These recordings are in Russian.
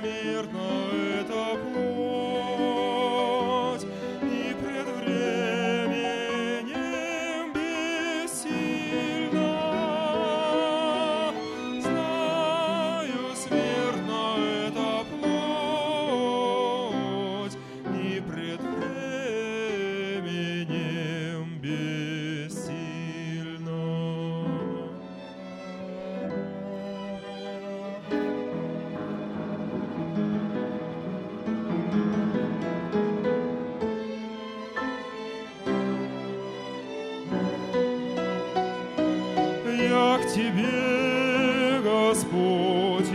смертна эта плоть, и пред временем бессильна. Знаю, смертна эта плоть, и пред временем бессильна. Я к Тебе, Господь,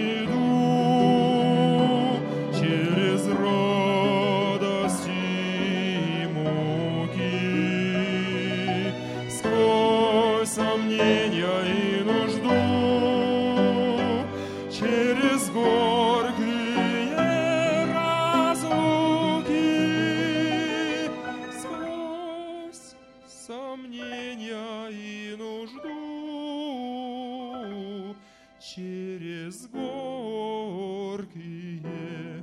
иду через радость и муки, сквозь сомнения и нужду, через горькие разлуки, сквозь сомнения и нужду, через горькие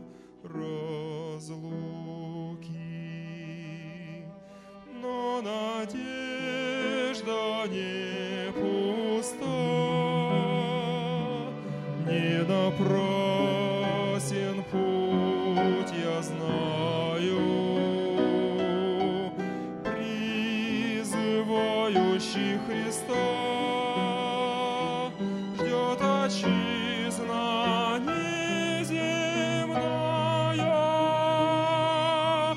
разлуки. Но надежда не пуста, не напрасен путь, я знаю, призывающий Христа ждет отчизна неземная,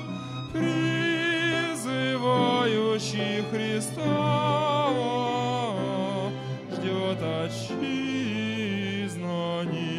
призывающий Христа ждет отчизна неземная.